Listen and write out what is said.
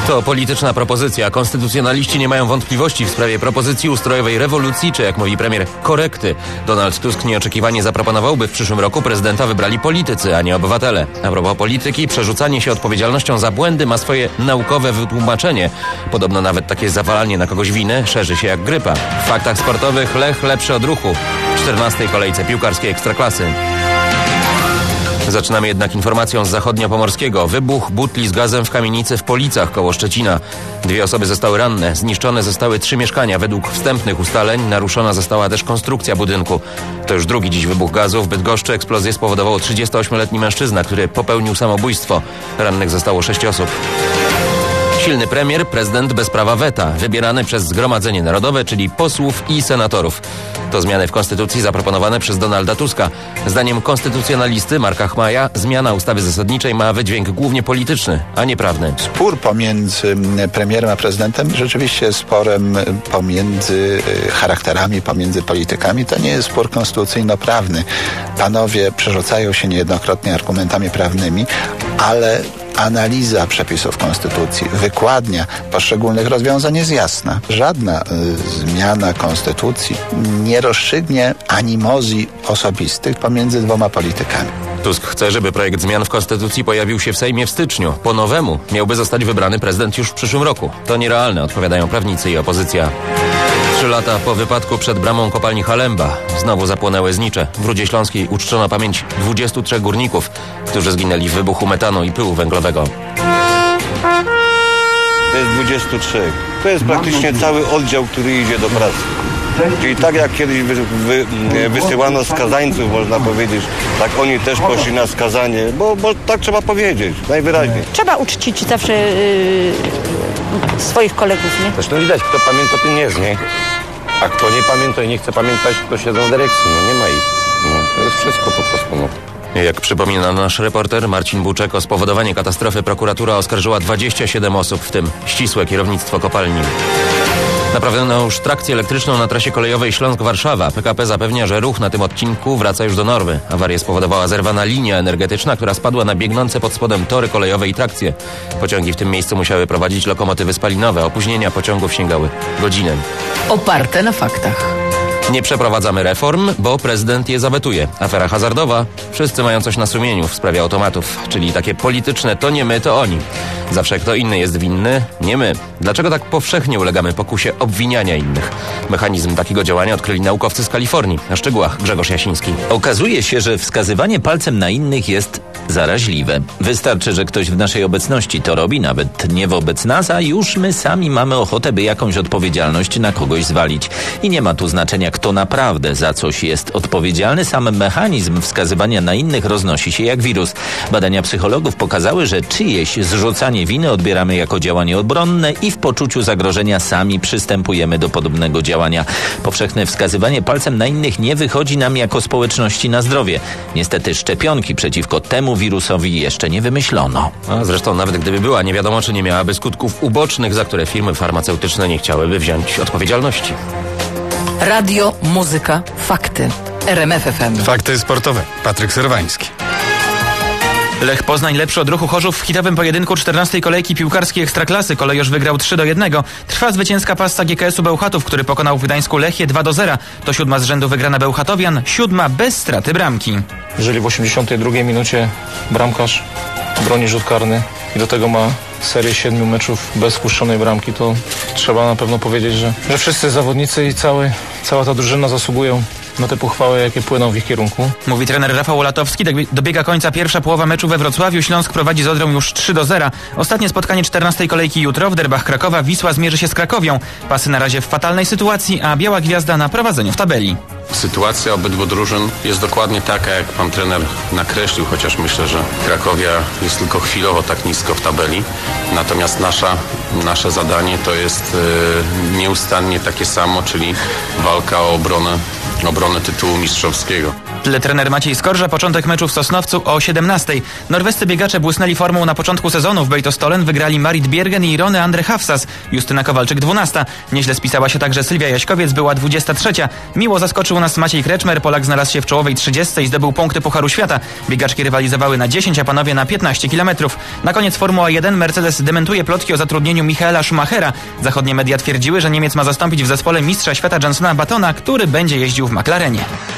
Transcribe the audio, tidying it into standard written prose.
To polityczna propozycja. Konstytucjonaliści nie mają wątpliwości w sprawie propozycji ustrojowej rewolucji, czy jak mówi premier, korekty. Donald Tusk nieoczekiwanie zaproponował, by w przyszłym roku prezydenta wybrali politycy, a nie obywatele. A propos polityki, przerzucanie się odpowiedzialnością za błędy ma swoje naukowe wytłumaczenie. Podobno nawet takie zawalanie na kogoś winy szerzy się jak grypa. W faktach sportowych Lech lepszy od Ruchu w 14. kolejce piłkarskiej Ekstraklasy. Zaczynamy jednak informacją z zachodniopomorskiego. Wybuch butli z gazem w kamienicy w Policach koło Szczecina. 2 osoby zostały ranne. Zniszczone zostały 3 mieszkania. Według wstępnych ustaleń naruszona została też konstrukcja budynku. To już drugi dziś wybuch gazu. W Bydgoszczy eksplozję spowodował 38-letni mężczyzna, który popełnił samobójstwo. Rannych zostało 6 osób. Silny premier, prezydent bez prawa weta, wybierany przez Zgromadzenie Narodowe, czyli posłów i senatorów. To zmiany w konstytucji zaproponowane przez Donalda Tuska. Zdaniem konstytucjonalisty Marka Chmaja zmiana ustawy zasadniczej ma wydźwięk głównie polityczny, a nie prawny. Spór pomiędzy premierem a prezydentem rzeczywiście jest sporem pomiędzy charakterami, pomiędzy politykami. To nie jest spór konstytucyjno-prawny. Panowie przerzucają się niejednokrotnie argumentami prawnymi, ale analiza przepisów konstytucji, wykładnia poszczególnych rozwiązań jest jasna. Żadna zmiana konstytucji nie rozstrzygnie animozji osobistych pomiędzy 2 politykami. Tusk chce, żeby projekt zmian w konstytucji pojawił się w Sejmie w styczniu. Po nowemu miałby zostać wybrany prezydent już w przyszłym roku. To nierealne, odpowiadają prawnicy i opozycja. 3 lata po wypadku przed bramą kopalni Halemba znowu zapłonęły znicze. W Rudzie Śląskiej uczczono pamięć 23 górników, którzy zginęli w wybuchu metanu i pyłu węglowego. To jest 23. To jest praktycznie cały oddział, który idzie do pracy. Czyli tak jak kiedyś wysyłano skazańców, można powiedzieć, tak oni też poszli na skazanie, bo tak trzeba powiedzieć, najwyraźniej. Trzeba uczcić zawsze swoich kolegów, nie? Zresztą widać, kto pamięta, ten jest, nie? A kto nie pamięta i nie chce pamiętać, to siedzą w dyrekcji, no nie ma ich. No, to jest wszystko po prostu, no. Jak przypomina nasz reporter Marcin Buczek, o spowodowanie katastrofy prokuratura oskarżyła 27 osób, w tym ścisłe kierownictwo kopalni. Naprawiono już trakcję elektryczną na trasie kolejowej Śląsk-Warszawa. PKP zapewnia, że ruch na tym odcinku wraca już do normy. Awarię spowodowała zerwana linia energetyczna, która spadła na biegnące pod spodem tory kolejowe i trakcje. Pociągi w tym miejscu musiały prowadzić lokomotywy spalinowe. Opóźnienia pociągów sięgały godziny. Oparte na faktach. Nie przeprowadzamy reform, bo prezydent je zawetuje. Afera hazardowa. Wszyscy mają coś na sumieniu w sprawie automatów. Czyli takie polityczne to nie my, to oni. Zawsze kto inny jest winny, nie my. Dlaczego tak powszechnie ulegamy pokusie obwiniania innych? Mechanizm takiego działania odkryli naukowcy z Kalifornii. Na szczegółach Grzegorz Jasiński. Okazuje się, że wskazywanie palcem na innych jest zaraźliwe. Wystarczy, że ktoś w naszej obecności to robi, nawet nie wobec nas, a już my sami mamy ochotę, by jakąś odpowiedzialność na kogoś zwalić. I nie ma tu znaczenia, kto naprawdę za coś jest odpowiedzialny. Sam mechanizm wskazywania na innych roznosi się jak wirus. Badania psychologów pokazały, że czyjeś zrzucanie winy odbieramy jako działanie obronne i w poczuciu zagrożenia sami przystępujemy do podobnego działania. Powszechne wskazywanie palcem na innych nie wychodzi nam jako społeczności na zdrowie. Niestety szczepionki przeciwko temu wirusowi jeszcze nie wymyślono. A zresztą nawet gdyby była, nie wiadomo, czy nie miałaby skutków ubocznych, za które firmy farmaceutyczne nie chciałyby wziąć odpowiedzialności. Radio, muzyka, fakty. RMF FM. Fakty sportowe. Patryk Serwański. Lech Poznań lepszy od Ruchu Chorzów w hitowym pojedynku 14. kolejki piłkarskiej Ekstraklasy. Kolejorz wygrał 3-1. Trwa zwycięska pasta GKS-u Bełchatów, który pokonał w Gdańsku Lechię 2-0. To 7. z rzędu wygrana Bełchatowian, 7. bez straty bramki. Jeżeli w 82 minucie bramkarz broni rzut karny i do tego ma serię 7 meczów bez wpuszczonej bramki, to trzeba na pewno powiedzieć, że wszyscy zawodnicy i cała ta drużyna zasługują na te pochwały, jakie płyną w ich kierunku. Mówi trener Rafał Olatowski. Dobiega końca pierwsza połowa meczu we Wrocławiu. Śląsk prowadzi z Odrą już 3-0. Ostatnie spotkanie 14. kolejki jutro. W derbach Krakowa Wisła zmierzy się z Krakowią. Pasy na razie w fatalnej sytuacji, a Biała Gwiazda na prowadzeniu w tabeli. Sytuacja obydwu drużyn jest dokładnie taka, jak pan trener nakreślił, chociaż myślę, że Krakowia jest tylko chwilowo tak nisko w tabeli. Natomiast nasze zadanie to jest nieustannie takie samo, czyli walka o obronę tytułu mistrzowskiego. tle trener Maciej Skorża. Początek meczu w Sosnowcu o 17:00. Norwescy biegacze błysnęli formą na początku sezonu. W Beitostolen wygrali Marit Bjergen i Rone Andre Hafsas. Justyna Kowalczyk 12. Nieźle spisała się także Sylwia Jaśkowiec, była 23. Miło zaskoczył nas Maciej Kreczmer. Polak znalazł się w czołowej 30 i zdobył punkty Pucharu Świata. Biegaczki rywalizowały na 10, a panowie na 15 km. Na koniec Formuła 1. Mercedes dementuje plotki o zatrudnieniu Michaela Schumachera. Zachodnie media twierdziły, że Niemiec ma zastąpić w zespole mistrza świata Jensena Buttona, który będzie jeździł w McLarenie.